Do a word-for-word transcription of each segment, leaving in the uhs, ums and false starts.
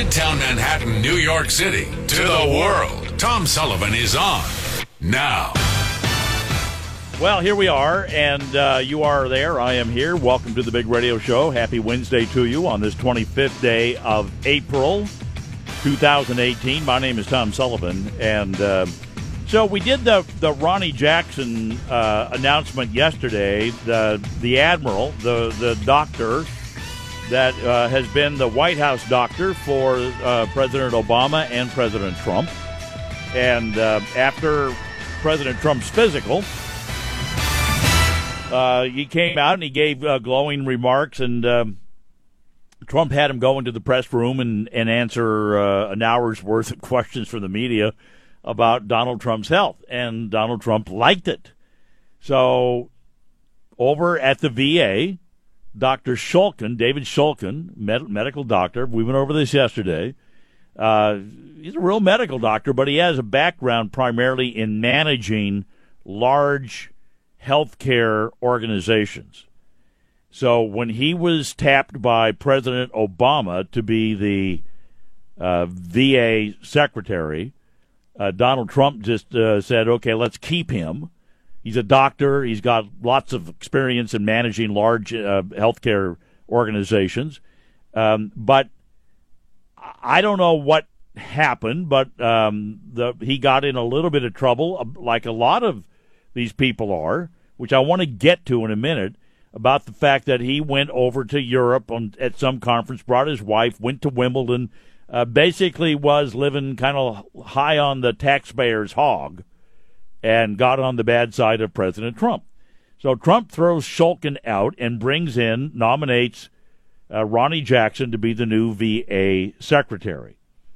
Midtown Manhattan, New York City, to the world. Tom Sullivan is on now. Well, here we are, and uh, you are there. I am here. Welcome to the Big Radio Show. Happy Wednesday to you on this twenty-fifth day of April, two thousand eighteen. My name is Tom Sullivan, and uh, so we did the, the Ronny Jackson uh, announcement yesterday. The the admiral, the, the doctor that uh, has been the White House doctor for uh, President Obama and President Trump. And uh, after President Trump's physical, Uh, he came out and he gave uh, glowing remarks, and um, Trump had him go into the press room and, and answer uh, an hour's worth of questions from the media about Donald Trump's health, and Donald Trump liked it. So over at the V A, Doctor Shulkin, David Shulkin, med- medical doctor, we went over this yesterday. Uh, he's a real medical doctor, but he has a background primarily in managing large healthcare organizations. So when he was tapped by President Obama to be the uh, V A secretary, uh, Donald Trump just uh, said, okay, let's keep him. He's a doctor. He's got lots of experience in managing large uh, healthcare organizations. Um, but I don't know what happened, but um, the, he got in a little bit of trouble, like a lot of these people are, which I want to get to in a minute, about the fact that he went over to Europe on, at some conference, brought his wife, went to Wimbledon, uh, basically was living kind of high on the taxpayer's hog, and got on the bad side of President Trump. So Trump throws Shulkin out and brings in, nominates uh, Ronny Jackson to be the new V A secretary.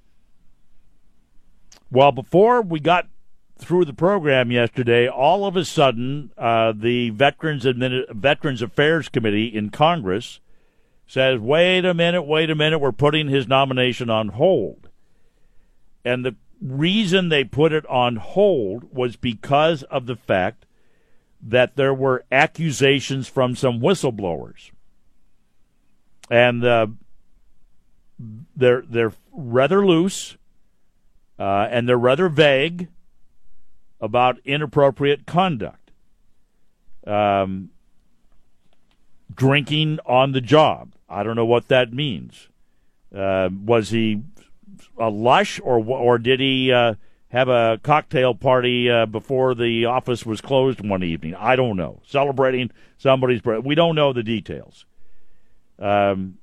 Well, before we got through the program yesterday, all of a sudden, uh, the Veterans Admin- Veterans Affairs Committee in Congress says, wait a minute, wait a minute, we're putting his nomination on hold. And the reason they put it on hold was because of the fact that there were accusations from some whistleblowers. And uh, they're, they're rather loose, uh, and they're rather vague about inappropriate conduct, um, drinking on the job. I don't know what that means. Uh, was he a lush, or or did he uh, have a cocktail party uh, before the office was closed one evening? I don't know. Celebrating somebody's birthday. We don't know the details. Um,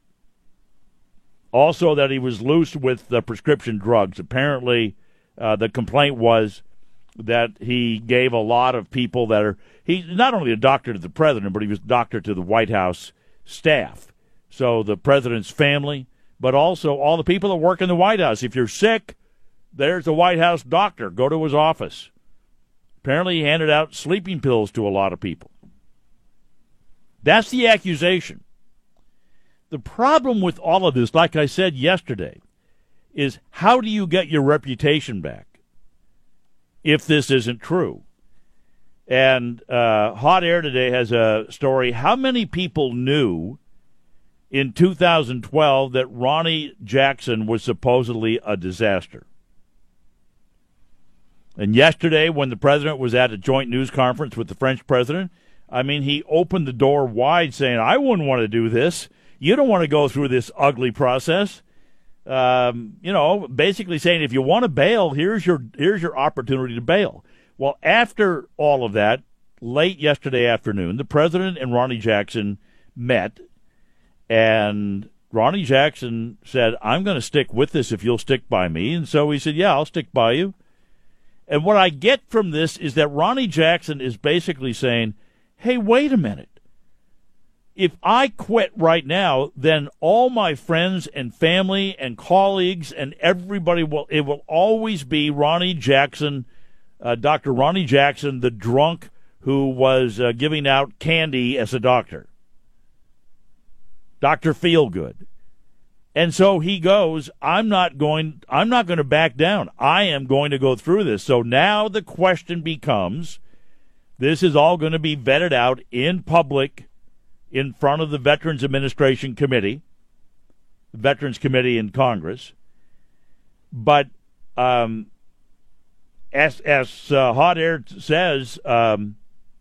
also, that he was loose with the prescription drugs. Apparently, uh, the complaint was that he gave a lot of people that are, he's not only a doctor to the president, but he was a doctor to the White House staff. So the president's family, but also all the people that work in the White House. If you're sick, there's the White House doctor. Go to his office. Apparently he handed out sleeping pills to a lot of people. That's the accusation. The problem with all of this, like I said yesterday, is how do you get your reputation back if this isn't true? And uh, Hot Air today has a story. How many people knew in two thousand twelve that Ronny Jackson was supposedly a disaster? And yesterday, when the president was at a joint news conference with the French president, I mean, he opened the door wide saying, I wouldn't want to do this. You don't want to go through this ugly process. Um, you know, basically saying, if you want to bail, here's your here's your opportunity to bail. Well, after all of that, late yesterday afternoon, the president and Ronny Jackson met, and Ronny Jackson said, I'm going to stick with this if you'll stick by me. And so he said, yeah, I'll stick by you. And what I get from this is that Ronny Jackson is basically saying, hey, wait a minute. If I quit right now, then all my friends and family and colleagues and everybody will, it will always be Ronny Jackson, uh, Doctor Ronny Jackson, the drunk who was uh, giving out candy as a doctor. Doctor Feelgood. And so he goes, I'm not going, I'm not going to back down. I am going to go through this. So now the question becomes, this is all going to be vetted out in public in front of the Veterans Administration Committee. Veterans Committee in Congress. But um, as, as uh, Hot Air says, um,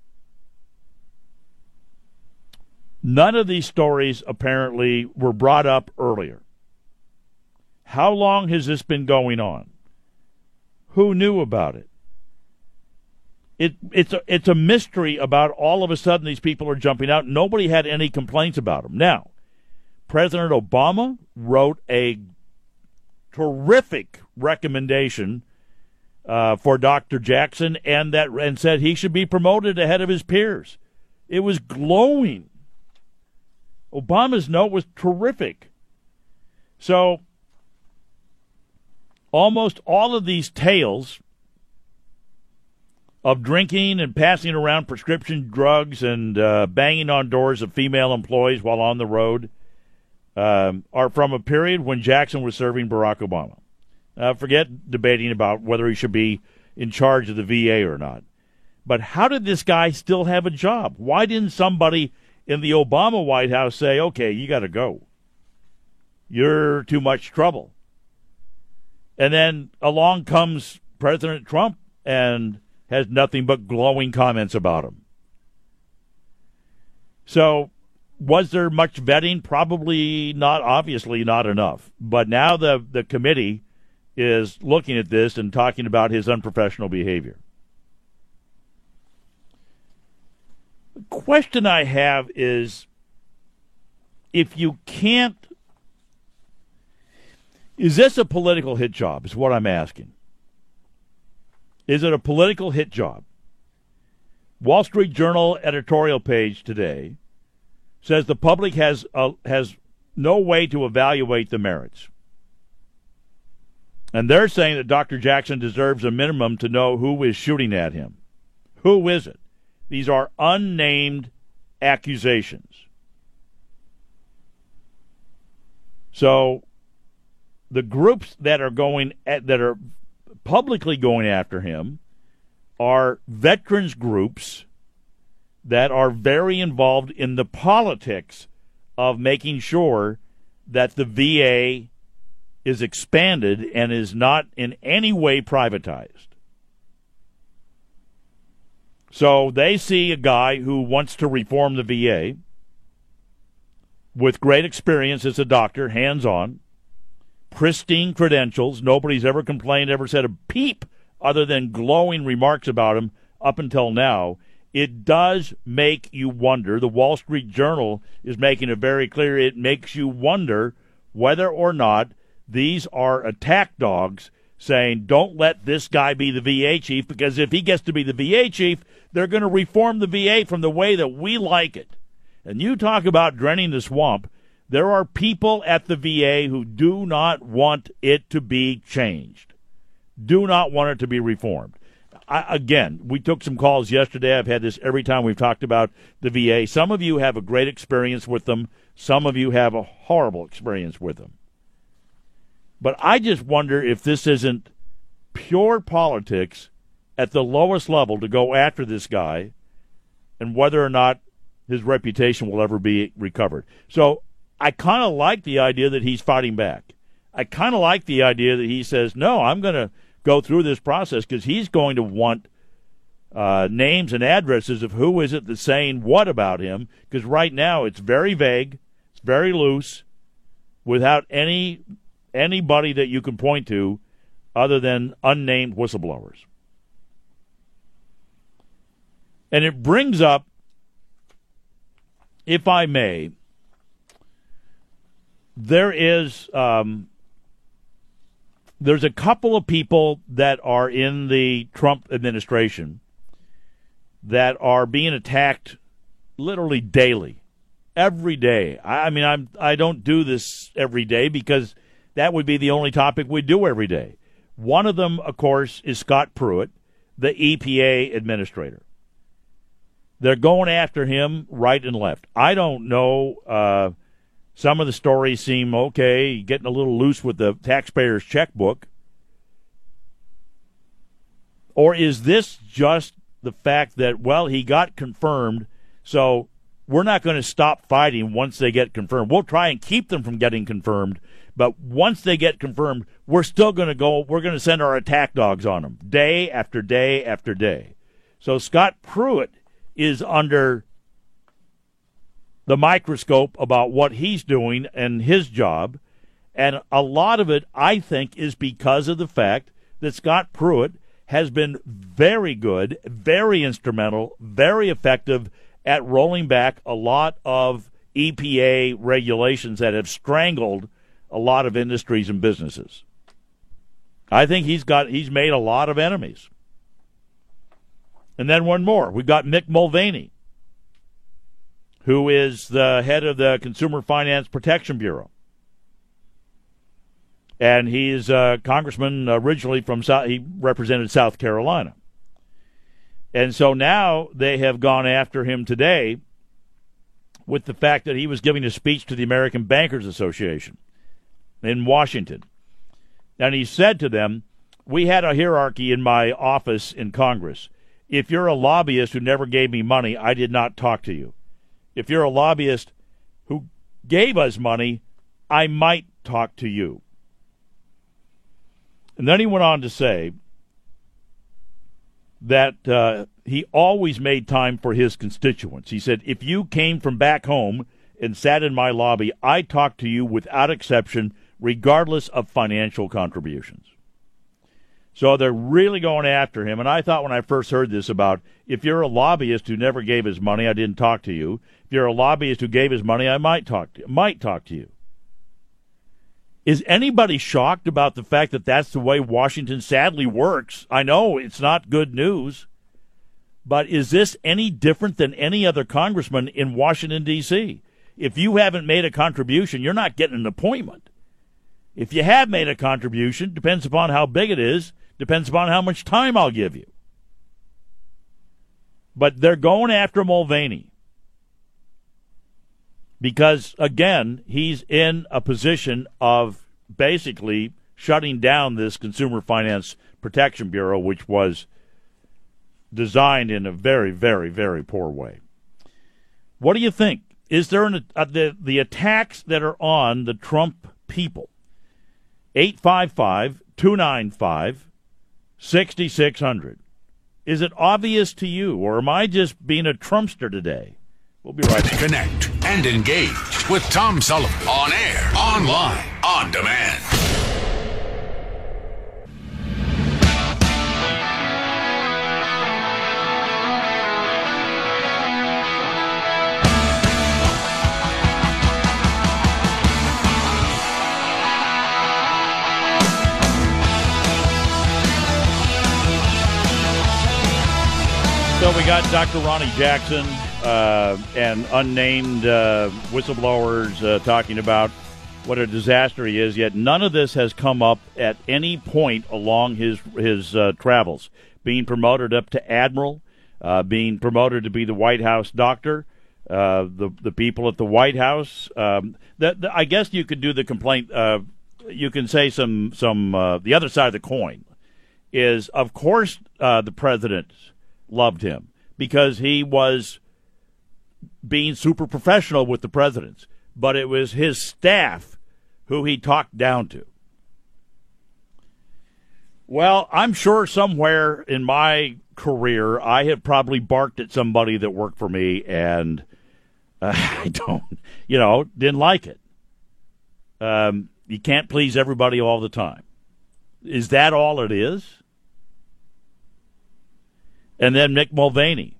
none of these stories apparently were brought up earlier. How long has this been going on? Who knew about it? It it's a, it's a mystery about all of a sudden these people are jumping out. Nobody had any complaints about them. Now, President Obama wrote a terrific recommendation uh, for Doctor Jackson and that and said he should be promoted ahead of his peers. It was glowing. Obama's note was terrific. So almost all of these tales of drinking and passing around prescription drugs and uh, banging on doors of female employees while on the road um, are from a period when Jackson was serving Barack Obama. Uh, forget debating about whether he should be in charge of the V A or not. But how did this guy still have a job? Why didn't somebody in the Obama White House say, okay, you got to go. You're too much trouble. And then along comes President Trump and has nothing but glowing comments about him. So was there much vetting? Probably not, obviously not enough. But now the, the committee is looking at this and talking about his unprofessional behavior. The question I have is, if you can't, is this a political hit job is what I'm asking. Is it a political hit job? Wall Street Journal editorial page today says the public has uh, has no way to evaluate the merits. And they're saying that Doctor Jackson deserves a minimum to know who is shooting at him. Who is it? These are unnamed accusations. So the groups that are going at, that are publicly going after him are veterans groups that are very involved in the politics of making sure that the V A is expanded and is not in any way privatized. So they see a guy who wants to reform the V A with great experience as a doctor, hands-on, pristine credentials. Nobody's ever complained, ever said a peep other than glowing remarks about him up until now. It does make you wonder. The Wall Street Journal is making it very clear. It makes you wonder whether or not these are attack dogs saying, don't let this guy be the V A chief, because if he gets to be the V A chief, they're going to reform the V A from the way that we like it. And you talk about draining the swamp. There are people at the V A who do not want it to be changed, do not want it to be reformed. I, again, we took some calls yesterday. I've had this every time we've talked about the V A. Some of you have a great experience with them. Some of you have a horrible experience with them. But I just wonder if this isn't pure politics at the lowest level to go after this guy and whether or not his reputation will ever be recovered. So I kind of like the idea that he's fighting back. I kind of like the idea that he says, no, I'm going to go through this process, because he's going to want uh, names and addresses of who is it that's saying what about him, because right now it's very vague, it's very loose, without any anybody that you can point to other than unnamed whistleblowers. And it brings up, if I may, there is um, there's a couple of people that are in the Trump administration that are being attacked literally daily, every day. I, I mean, I'm I don't do this every day because that would be the only topic we do every day. One of them, of course, is Scott Pruitt, the E P A administrator. They're going after him right and left. I don't know. Uh, some of the stories seem okay, getting a little loose with the taxpayer's checkbook. Or is this just the fact that, well, he got confirmed, so we're not going to stop fighting once they get confirmed. We'll try and keep them from getting confirmed, but once they get confirmed, we're still going to go, we're going to send our attack dogs on them day after day after day. So Scott Pruitt is under the microscope about what he's doing and his job, and a lot of it, I think, is because of the fact that Scott Pruitt has been very good, very instrumental, very effective at rolling back a lot of E P A regulations that have strangled a lot of industries and businesses. I think he's got he's made a lot of enemies. And then one more. We've got Mick Mulvaney, who is the head of the Consumer Finance Protection Bureau. And he's a congressman originally from South, he represented South Carolina. And so now they have gone after him today with the fact that he was giving a speech to the American Bankers Association in Washington. And he said to them, we had a hierarchy in my office in Congress. If you're a lobbyist who never gave me money, I did not talk to you. If you're a lobbyist who gave us money, I might talk to you. And then he went on to say that uh, he always made time for his constituents. He said, if you came from back home and sat in my lobby, I talked to you without exception, regardless of financial contributions. So they're really going after him. And I thought when I first heard this about, if you're a lobbyist who never gave his money, I didn't talk to you. If you're a lobbyist who gave his money, I might talk to, might talk to you. Is anybody shocked about the fact that that's the way Washington sadly works? I know it's not good news, but is this any different than any other congressman in Washington, D C? If you haven't made a contribution, you're not getting an appointment. If you have made a contribution, depends upon how big it is, depends upon how much time I'll give you. But they're going after Mulvaney because, again, he's in a position of basically shutting down this Consumer Finance Protection Bureau, which was designed in a very, very, very poor way. What do you think? Is there an, uh, the, the attacks that are on the Trump people? eight five five, two nine five, six six zero zero. Is it obvious to you, or am I just being a Trumpster today? We'll be right back. Connect and engage with Tom Sullivan on air, online, on demand. So we got Doctor Ronnie Jackson uh, and unnamed uh, whistleblowers uh, talking about what a disaster he is, yet none of this has come up at any point along his his uh, travels. Being promoted up to admiral, uh, being promoted to be the White House doctor, uh, the the people at the White House. Um, the, the, I guess you could do the complaint. Uh, you can say some some uh, the other side of the coin is, of course, uh, the president loved him because he was being super professional with the presidents, but it was his staff who he talked down to. Well, I'm sure somewhere in my career I have probably barked at somebody that worked for me and uh, I don't, you know, didn't like it. Um, you can't please everybody all the time. Is that all it is? And then Mick Mulvaney.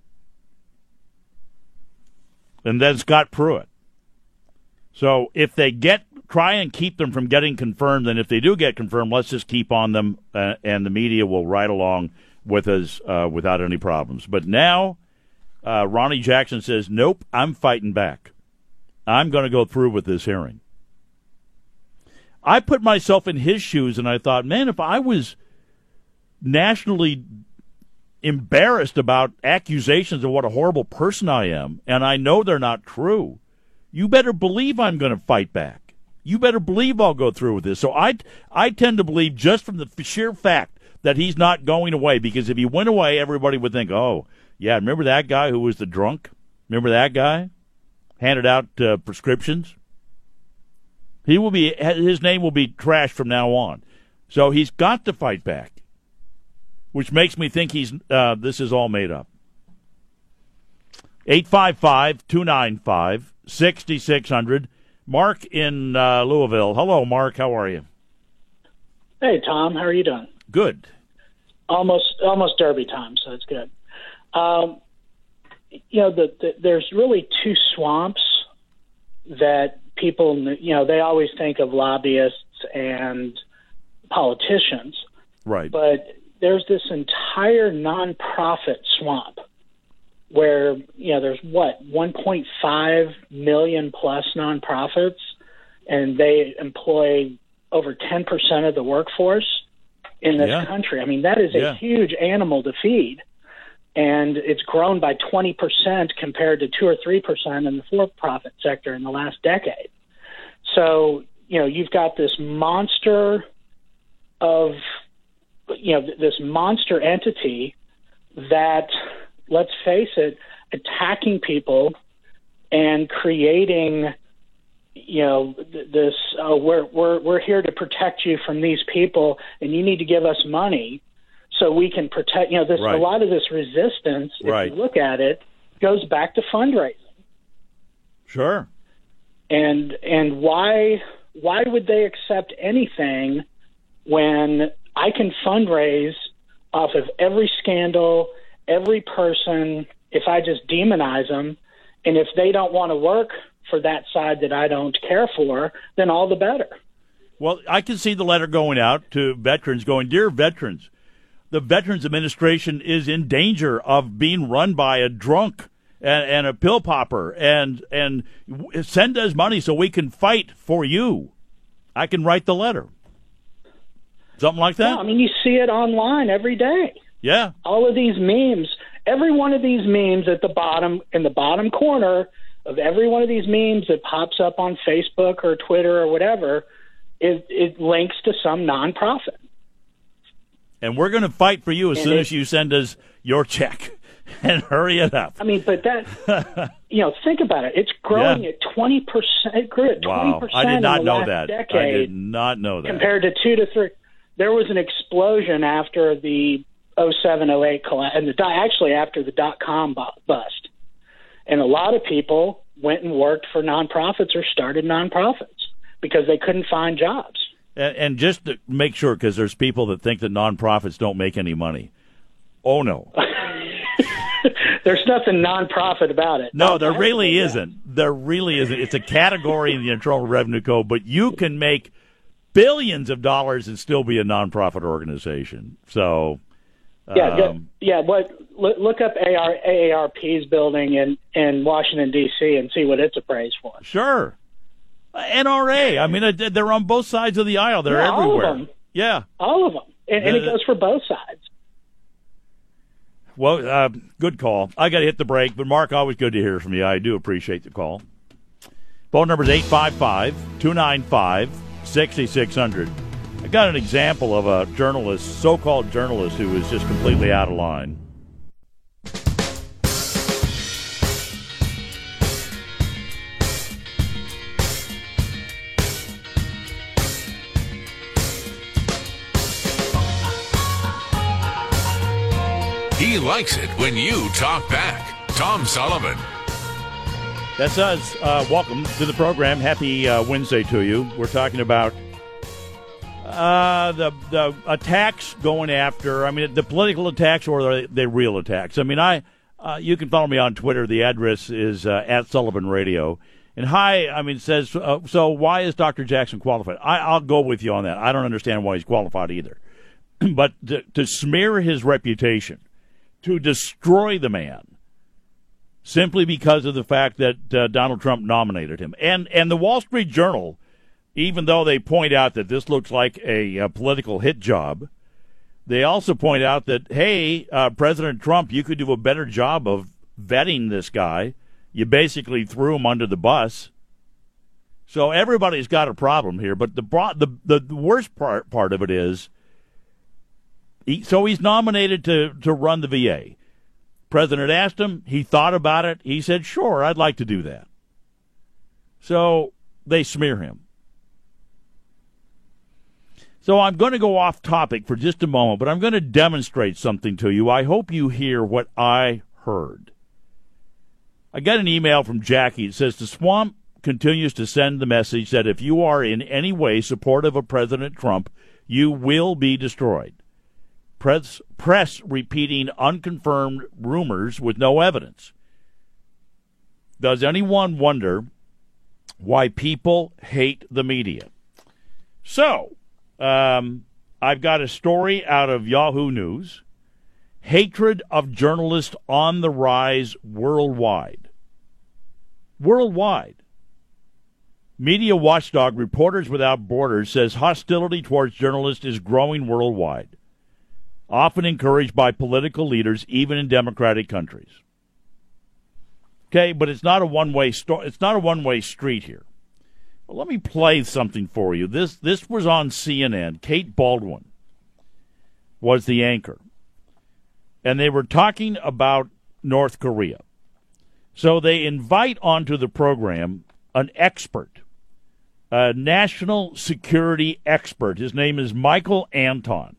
And then Scott Pruitt. So if they get, try and keep them from getting confirmed, and if they do get confirmed, let's just keep on them, uh, and the media will ride along with us uh, without any problems. But now, uh, Ronnie Jackson says, nope, I'm fighting back. I'm going to go through with this hearing. I put myself in his shoes, and I thought, man, if I was nationally embarrassed about accusations of what a horrible person I am, and I know they're not true, you better believe I'm going to fight back. You better believe I'll go through with this. So I, I tend to believe just from the sheer fact that he's not going away, because if he went away, everybody would think, oh, yeah, remember that guy who was the drunk? Remember that guy? handed out uh, prescriptions. He will be his name will be trashed from now on. So he's got to fight back, which makes me think he's uh, this is all made up. eight five five, two nine five, six six zero zero. Mark in uh, Louisville. Hello, Mark. How are you? Hey, Tom. How are you doing? Good. Almost almost Derby time, so it's good. Um, you know, the, the, there's really two swamps that people, you know, they always think of lobbyists and politicians. Right. But there's this entire nonprofit swamp where, you know, there's what, one point five million plus nonprofits, and they employ over ten percent of the workforce in this yeah. country. I mean, that is a yeah. huge animal to feed. And it's grown by twenty percent compared to two or three percent in the for-profit sector in the last decade. So, you know, you've got this monster of, you know, this monster entity that, let's face it, attacking people and creating, you know, this, uh, we're, we're, we're here to protect you from these people and you need to give us money so we can protect, you know, this, right. a lot of this resistance, if right. you look at it, goes back to fundraising. Sure. And, and why, why would they accept anything when I can fundraise off of every scandal, every person, if I just demonize them, and if they don't want to work for that side that I don't care for, then all the better. Well, I can see the letter going out to veterans going, dear veterans, the Veterans Administration is in danger of being run by a drunk and, and a pill popper, and and send us money so we can fight for you. I can write the letter. Something like that? No, I mean, you see it online every day. Yeah. All of these memes, every one of these memes at the bottom, in the bottom corner of every one of these memes that pops up on Facebook or Twitter or whatever, it, it links to some nonprofit. And we're going to fight for you as and soon it, as you send us your check. And hurry it up. I mean, but that, you know, think about it. It's growing yeah. at twenty percent. It grew at twenty percent wow. I did not in the know last that. decade. I did not know that. Compared to two to three. There was an explosion after the oh seven oh eight collapse, and the, actually after the dot-com bust. And a lot of people went and worked for nonprofits or started nonprofits because they couldn't find jobs. And, and just to make sure, because there's people that think that nonprofits don't make any money. Oh, no. There's nothing nonprofit about it. No, there really isn't. There really isn't. It's a category in the Internal Revenue Code, but you can make billions of dollars and still be a nonprofit organization. So, yeah, um, yeah. What look up A R, A A R P's building in in Washington D C and see what it's appraised for. Sure, N R A. I mean, they're on both sides of the aisle. They're yeah, everywhere. All of them. Yeah, all of them, and, and it goes for both sides. Well, uh, good call. I got to hit the break, but Mark, always good to hear from you. I do appreciate the call. Phone number is eight five five, two nine five, six six zero zero. I got an example of a journalist, so-called journalist, who is just completely out of line. He likes it when you talk back. Tom Sullivan. That's us. Uh, welcome to the program. Happy uh, Wednesday to you. We're talking about uh, the the attacks going after, I mean, the political attacks or the, the real attacks. I mean, I uh, you can follow me on Twitter. The address is uh, at Sullivan Radio. And hi, I mean, says, uh, so why is Doctor Jackson qualified? I, I'll go with you on that. I don't understand why he's qualified either. But to, to smear his reputation, to destroy the man, simply because of the fact that uh, Donald Trump nominated him. And and the Wall Street Journal, even though they point out that this looks like a, a political hit job, they also point out that, hey, uh, President Trump, you could do a better job of vetting this guy. You basically threw him under the bus. So everybody's got a problem here. But the the, the worst part, part of it is, he, so he's nominated to, to run the V A. President asked him. He thought about it. He said, sure, I'd like to do that. So they smear him. So I'm going to go off topic for just a moment, but I'm going to demonstrate something to you. I hope you hear what I heard. I got an email from Jackie. It says, the swamp continues to send the message that if you are in any way supportive of President Trump, you will be destroyed. Press, press repeating unconfirmed rumors with no evidence. Does anyone wonder why people hate the media? So, um, I've got a story out of Yahoo News. Hatred of journalists on the rise worldwide. Worldwide. Media watchdog Reporters Without Borders says hostility towards journalists is growing worldwide, often encouraged by political leaders, even in democratic countries. Okay, but it's not a one-way sto- it's not a one-way street here. Well, let me play something for you. This this was on C N N. Kate Baldwin was the anchor, and they were talking about North Korea. So they invite onto the program an expert, a national security expert. His name is Michael Anton.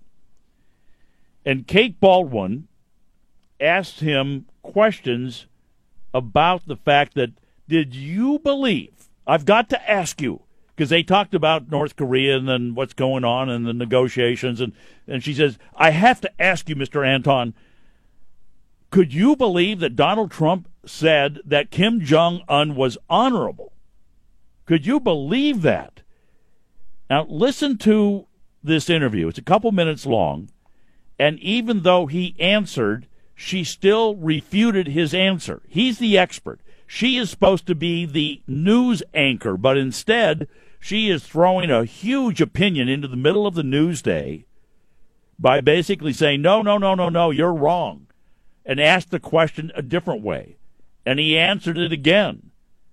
And Kate Baldwin asked him questions about the fact that, did you believe, I've got to ask you, because they talked about North Korea and then what's going on and the negotiations, and, and she says, I have to ask you, Mister Anton, could you believe that Donald Trump said that Kim Jong-un was honorable? Could you believe that? Now, listen to this interview. It's a couple minutes long, and even though he answered, she still refuted his answer. He's the expert. She is supposed to be the news anchor, but instead she is throwing a huge opinion into the middle of the news day by basically saying, no, no, no, no, no, you're wrong, and asked the question a different way. And he answered it again.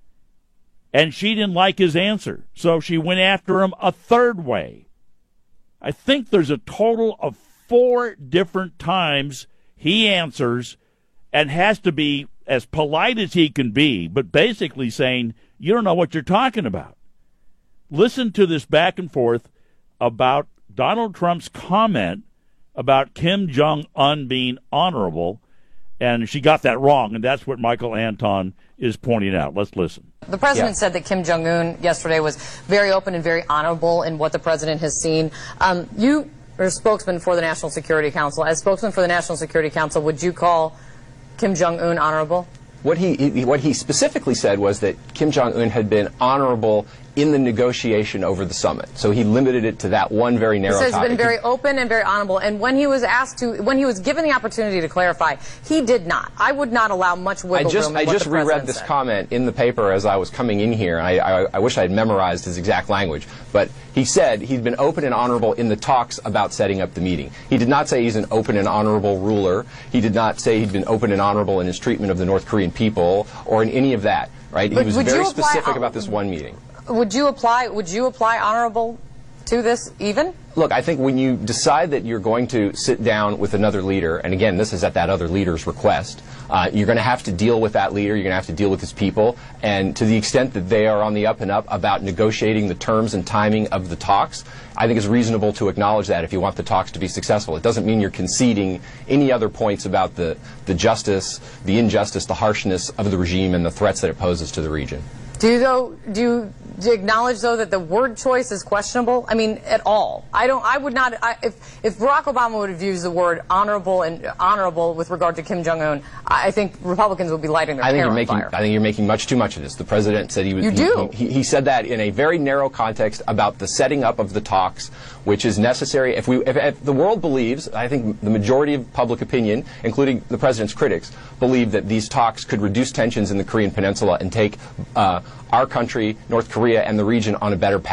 And she didn't like his answer, so she went after him a third way. I think there's a total of four different times he answers and has to be as polite as he can be, but basically saying, you don't know what you're talking about. Listen to this back and forth about Donald Trump's comment about Kim Jong-un being honorable, and she got that wrong, and that's what Michael Anton is pointing out. Let's listen. The president yeah. said that Kim Jong-un yesterday was very open and very honorable in what the president has seen. Um, you are a spokesman for the National Security Council. As spokesman for the National Security Council, would you call Kim Jong-un honorable? What he, he what he specifically said was that Kim Jong-un had been honorable in the negotiation over the summit. So he limited it to that one very narrow topic. He says he's been very he, open and very honorable. And when he was asked to, when he was given the opportunity to clarify, he did not. I would not allow much wiggle I just, room in I what just the reread this said. comment in the paper as I was coming in here. I, I, I wish I had memorized his exact language. But he said he'd been open and honorable in the talks about setting up the meeting. He did not say he's an open and honorable ruler. He did not say he'd been open and honorable in his treatment of the North Korean people or in any of that. Right? But he was would very you apply, specific about this one meeting. Would you apply? Would you apply honorable to this even? Look, I think when you decide that you're going to sit down with another leader, and again, this is at that other leader's request, uh, you're going to have to deal with that leader, you're going to have to deal with his people, and to the extent that they are on the up and up about negotiating the terms and timing of the talks, I think it's reasonable to acknowledge that if you want the talks to be successful. It doesn't mean you're conceding any other points about the, the justice, the injustice, the harshness of the regime and the threats that it poses to the region. Do you, though, do you do you acknowledge, though, that the word choice is questionable? I mean, at all. I don't. I would not. I, if if Barack Obama would have used the word honorable and honorable with regard to Kim Jong-un, I think Republicans would be lighting their I think hair you're on making. fire. I think you're making much too much of this. The president said he was. You do. He, he, he said that in a very narrow context about the setting up of the talks, which is necessary. If we, if, if the world believes, I think the majority of public opinion, including the president's critics, believe that these talks could reduce tensions in the Korean Peninsula and take uh, our country, North Korea, and the region on a better path.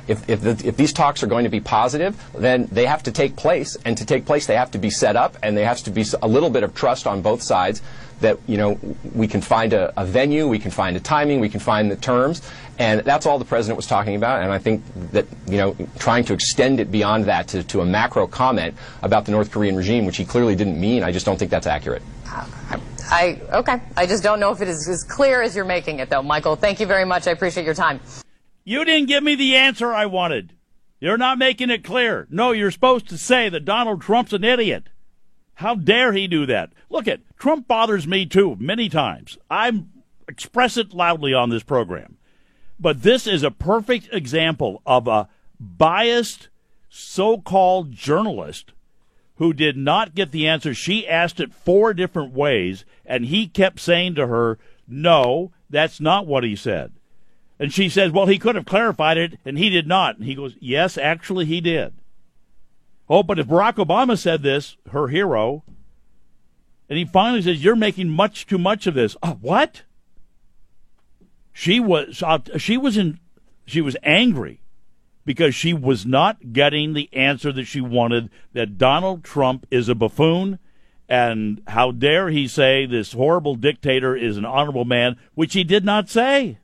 If, if, the, if these talks are going to be positive, then they have to take place. And to take place, they have to be set up, and there has to be a little bit of trust on both sides that, you know, we can find a, a venue, we can find a timing, we can find the terms. And that's all the president was talking about. And I think that, you know, trying to extend it beyond that to, to a macro comment about the North Korean regime, which he clearly didn't mean, I just don't think that's accurate. I, okay. I just don't know if it is as clear as you're making it, though. Michael, thank you very much. I appreciate your time. You didn't give me the answer I wanted. You're not making it clear. No, you're supposed to say that Donald Trump's an idiot. How dare he do that? Look, it Trump bothers me, too, many times. I express it loudly on this program. But this is a perfect example of a biased so-called journalist who did not get the answer. She asked it four different ways, and he kept saying to her, no, that's not what he said. And she says, well, he could have clarified it, and he did not. And he goes, yes, actually he did. Oh, but if Barack Obama said this, her hero, and he finally says, you're making much too much of this. Oh, what? She was uh, she was in she was angry because she was not getting the answer that she wanted, that Donald Trump is a buffoon, and how dare he say this horrible dictator is an honorable man, which he did not say.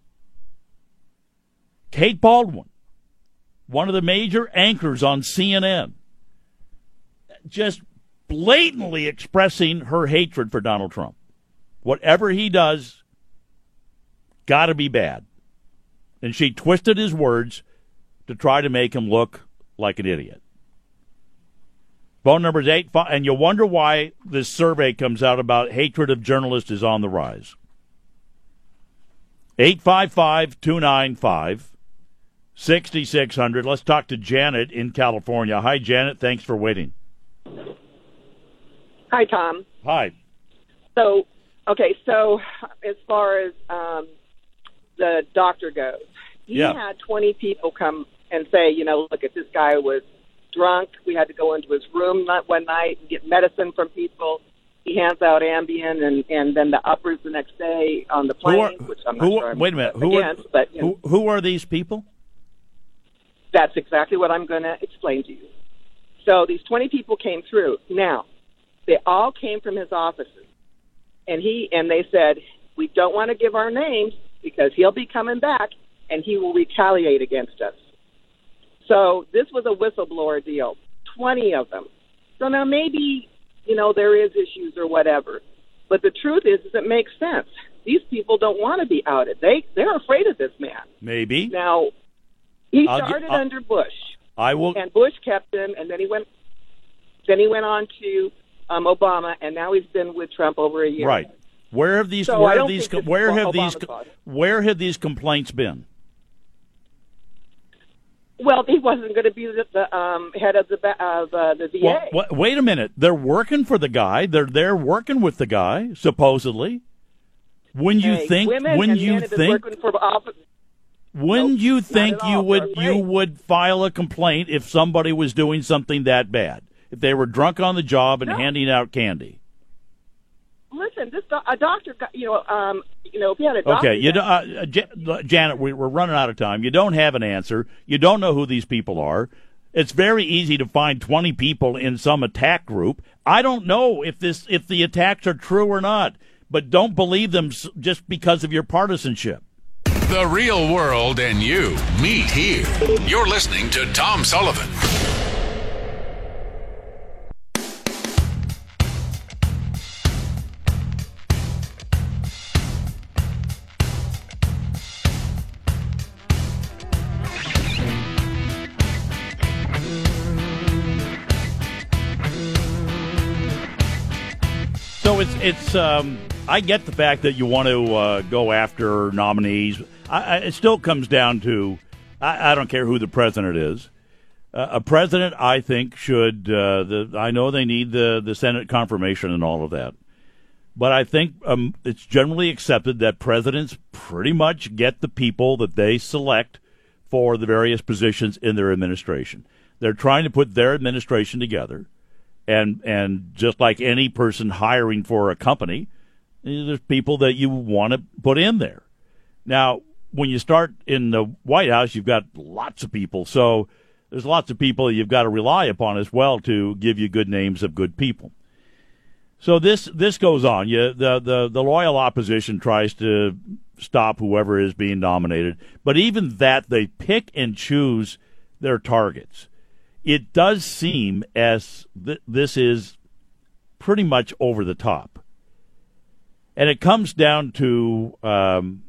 Kate Baldwin, one of the major anchors on C N N, just blatantly expressing her hatred for Donald Trump. Whatever he does, got to be bad. And she twisted his words to try to make him look like an idiot. Phone number is eight five, and you'll wonder why this survey comes out about hatred of journalists is on the rise. eight five five, two nine five, six six zero zero. Let's talk to Janet in California. Hi, Janet. Thanks for waiting. Hi, Tom. Hi. So, okay, so as far as um, the doctor goes, he yeah. had twenty people come and say, you know, look, if this guy was drunk, we had to go into his room one night and get medicine from people. He hands out Ambien and, and then the uppers the next day on the plane, are, which I'm not who, sure I'm wait a minute. Who against. Are, but, you know, who, who are these people? That's exactly what I'm going to explain to you. So these twenty people came through. Now, they all came from his offices. And he and they said, we don't want to give our names because he'll be coming back and he will retaliate against us. So this was a whistleblower deal, twenty of them. So now maybe, you know, there is issues or whatever. But the truth is, is it makes sense. These people don't want to be outed. They, they're afraid of this man. Maybe. Now, he I'll started get, under Bush. I will. And Bush kept him, and then he went then he went on to um, Obama, and now he's been with Trump over a year. Right. Where have these so where have these where have these fault. where have these complaints been? Well, he wasn't going to be the, the um, head of the of uh, the V A. Well, wait a minute. They're working for the guy. They're they're working with the guy, supposedly. When you hey, think women when and you men have been think working for office, when nope, you think not at you all. would They're you afraid. would file a complaint if somebody was doing something that bad, if they were drunk on the job and No. handing out candy. Listen, this do- a doctor got, you know, um, you know, if he had a doctor. Okay, you do, uh, J- Janet, we, we're running out of time. You don't have an answer. You don't know who these people are. It's very easy to find twenty people in some attack group. I don't know if this if the attacks are true or not, but don't believe them s- just because of your partisanship. The real world and you meet here. You're listening to Tom Sullivan. So it's it's. Um, I get the fact that you want to uh, go after nominees. I, I, it still comes down to I, I don't care who the president is. Uh, a president, I think, should. Uh, the I know they need the the Senate confirmation and all of that, but I think um, it's generally accepted that presidents pretty much get the people that they select for the various positions in their administration. They're trying to put their administration together. And and just like any person hiring for a company, there's people that you want to put in there. Now, when you start in the White House, you've got lots of people. So there's lots of people you've got to rely upon as well to give you good names of good people. So this this goes on. You, the, the, the loyal opposition tries to stop whoever is being nominated. But even that, they pick and choose their targets. It does seem as th- this is pretty much over the top. And it comes down to um,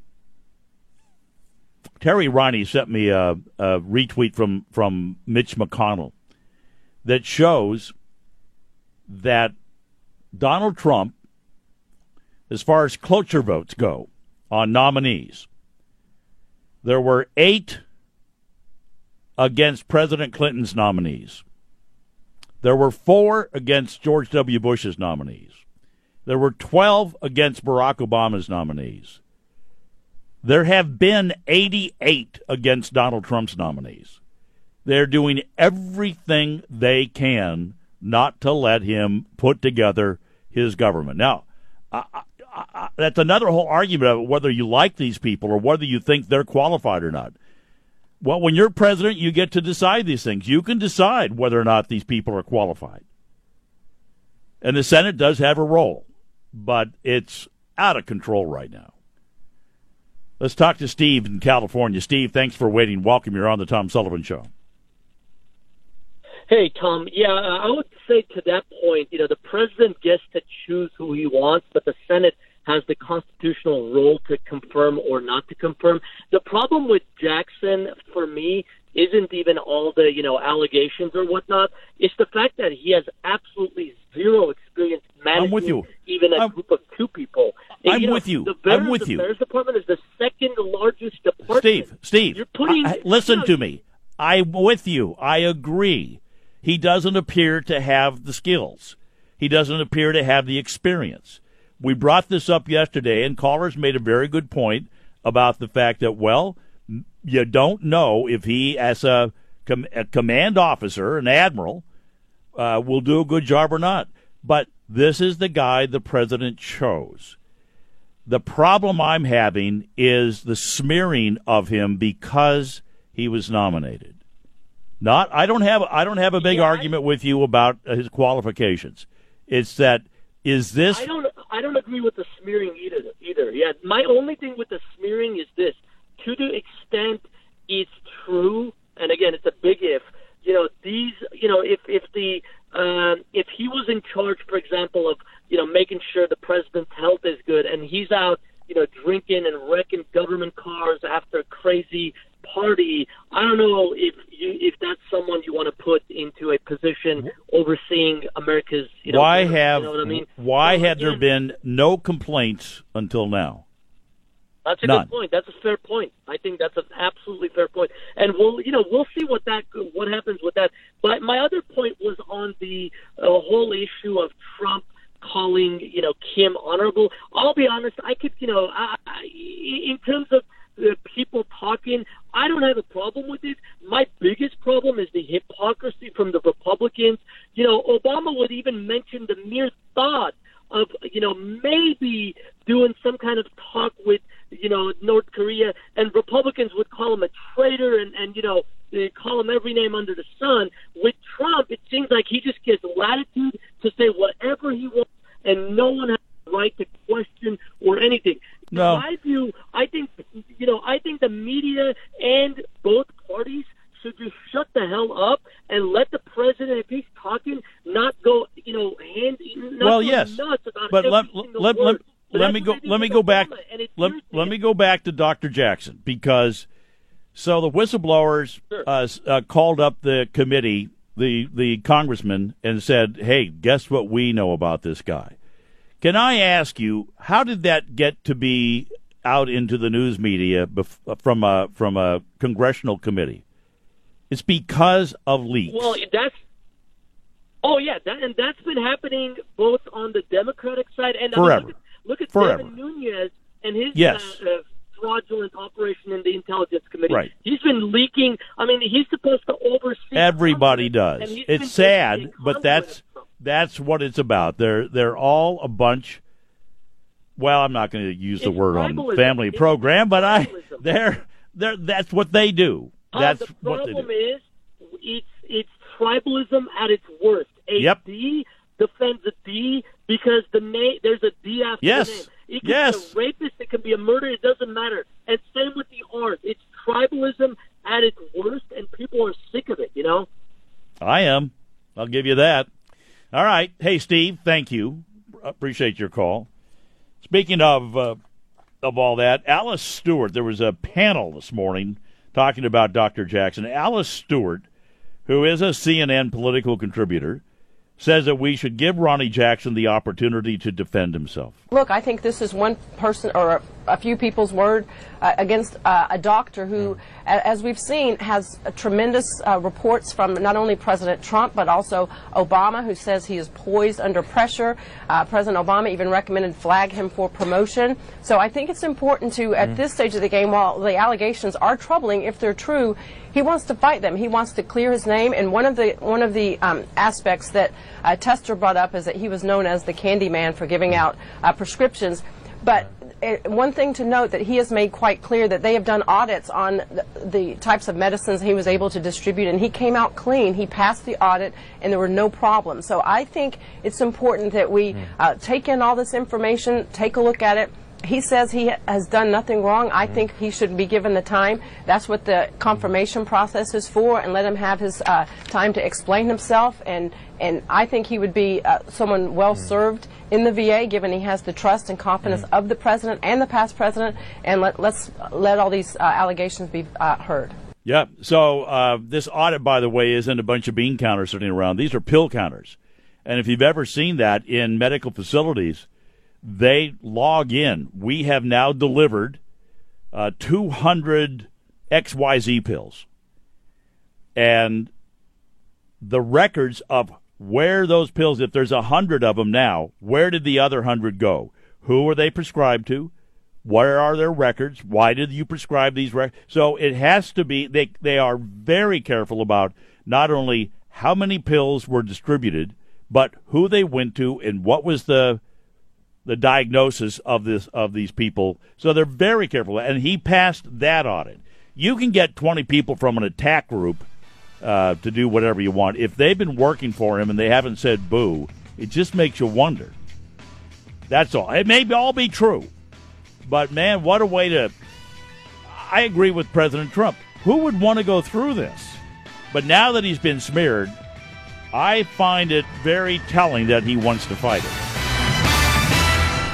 Terry Riney sent me a, a retweet from, from Mitch McConnell that shows that Donald Trump, as far as cloture votes go on nominees, there were eight against President Clinton's nominees. There were four against George W. Bush's nominees. There were twelve against Barack Obama's nominees. There have been eighty-eight against Donald Trump's nominees. They're doing everything they can not to let him put together his government. Now, I, I, I, that's another whole argument of whether you like these people or whether you think they're qualified or not. Well, when you're president, you get to decide these things. You can decide whether or not these people are qualified. And the Senate does have a role, but it's out of control right now. Let's talk to Steve in California. Steve, thanks for waiting. Welcome. You're on the Tom Sullivan Show. Hey, Tom. Yeah, I would say to that point, you know, the president gets to choose who he wants, but the Senate has the constitutional role to confirm or not to confirm. The problem with Jackson, for me, isn't even all the, you know, allegations or whatnot. It's the fact that he has absolutely zero experience managing I'm with you. even a I'm, group of two people. And, I'm you know, with you. The Veterans I'm with you. Affairs Department is the second largest department. Steve, Steve, You're putting, I, I, listen you know, to me. I'm with you. I agree. He doesn't appear to have the skills. He doesn't appear to have the experience. We brought this up yesterday, and callers made a very good point about the fact that, well, you don't know if he, as a, com- a command officer, an admiral, uh, will do a good job or not. But this is the guy the president chose. The problem I'm having is the smearing of him because he was nominated. Not, I don't have, I don't have a big yeah, argument I, with you about his qualifications. It's that, is this? I don't, I don't agree with the smearing either. Either, yeah. My only thing with the smearing is this: to the extent it's true, and again, it's a big if. You know, these, you know, if if the um, if he was in charge, for example, of you know making sure the president's health is good, and he's out, you know, drinking and wrecking government cars after a crazy party, I don't know if you if that's someone you want to put into a position overseeing America's. You know, why government, have you know what I mean? why so, have again, there been no complaints until now? That's a None. good point. That's a fair point. I think that's an absolutely fair point. And we'll, you know, we'll see what that what happens with that. But my other point was on the uh, whole issue of Trump calling, you know, Kim honorable. I'll be honest. I could, you know, I, I, in terms of the people talking, I don't have a problem with it. My biggest problem is the hypocrisy from the Republicans. You know, Obama would even mention the mere thought of, you know, maybe doing some kind of talk with, you know, North Korea, and Republicans would call him a traitor and, and you know, they call him every name under the sun. With Trump, it seems like he just gets latitude to say whatever he wants, and no one has the right to question or anything. No. In my view, I think, you know, I think the media and both parties should just shut the hell up and let the president, if he's talking, not go, you know, hand. Not Well, go yes, nuts about but every let single let let, word. let, let me go let me go back let, let me go back to Doctor Jackson, because so the whistleblowers Sure. uh, uh, called up the committee, the the congressman, and said, "Hey, guess what we know about this guy?" Can I ask you, how did that get to be out into the news media bef- from a from a congressional committee? It's because of leaks. Well, that's oh yeah, that, and that's been happening both on the Democratic side and Forever. I mean, look at, look at Forever. Devin Nunes and his Yes. uh, uh, fraudulent operation in the Intelligence Committee. Right. He's been leaking. I mean, he's supposed to oversee. Everybody Congress, does. and he's been It's sad, taking but conduit that's from- that's what it's about. They're they're all a bunch. well, I'm not going to use the It's word on tribalism. family It's program, but I, tribalism. they're, they're, that's what they do. Uh, That's the what they problem do. is it's it's tribalism at its worst. A Yep. D defends a D because the name there's a D after Yes. the name. It can Yes. be a rapist, it can be a murderer, it doesn't matter. And same with the R's. It's tribalism at its worst, and people are sick of it, you know? I am. I'll give you that. All right. Hey, Steve, thank you. Appreciate your call. Speaking of uh, of all that, Alice Stewart, there was a panel this morning talking about Doctor Jackson. Alice Stewart, who is a C N N political contributor, says that we should give Ronnie Jackson the opportunity to defend himself. Look, I think this is one person or a, a few people's word uh, against uh, a doctor who, a, as we've seen, has a tremendous uh, reports from not only President Trump but also Obama, who says he is poised under pressure. Uh, President Obama even recommended flag him for promotion. So I think it's important to, at this stage of the game, while the allegations are troubling, if they're true, he wants to fight them. He wants to clear his name. And one of the one of the um, aspects that uh, Tester brought up is that he was known as the candy man for giving out uh, prescriptions. But uh, one thing to note that he has made quite clear that they have done audits on the, the types of medicines he was able to distribute, and he came out clean. He passed the audit, and there were no problems. So I think it's important that we uh, take in all this information, take a look at it. He says he has done nothing wrong. I think he should be given the time. That's what the confirmation process is for, and let him have his uh, time to explain himself. And, and I think he would be uh, someone well served in the V A, given he has the trust and confidence of the president and the past president. And let, let's let all these uh, allegations be uh, heard. Yeah. So uh, this audit, by the way, isn't a bunch of bean counters sitting around. These are pill counters. And if you've ever seen that in medical facilities, they log in. We have now delivered uh, two hundred X Y Z pills. And the records of where those pills, if there's one hundred of them now, where did the other one hundred go? Who are they prescribed to? Where are their records? Why did you prescribe these records? So it has to be, they, they are very careful about not only how many pills were distributed, but who they went to and what was the the diagnosis of this of these people. So they're very careful, and he passed that audit. You can get twenty people from an attack group uh, to do whatever you want. If they've been working for him and they haven't said boo, it just makes you wonder. That's all. It may all be true, but man, what a way to... I agree with President Trump. Who would want to go through this? But now that he's been smeared, I find it very telling that he wants to fight it.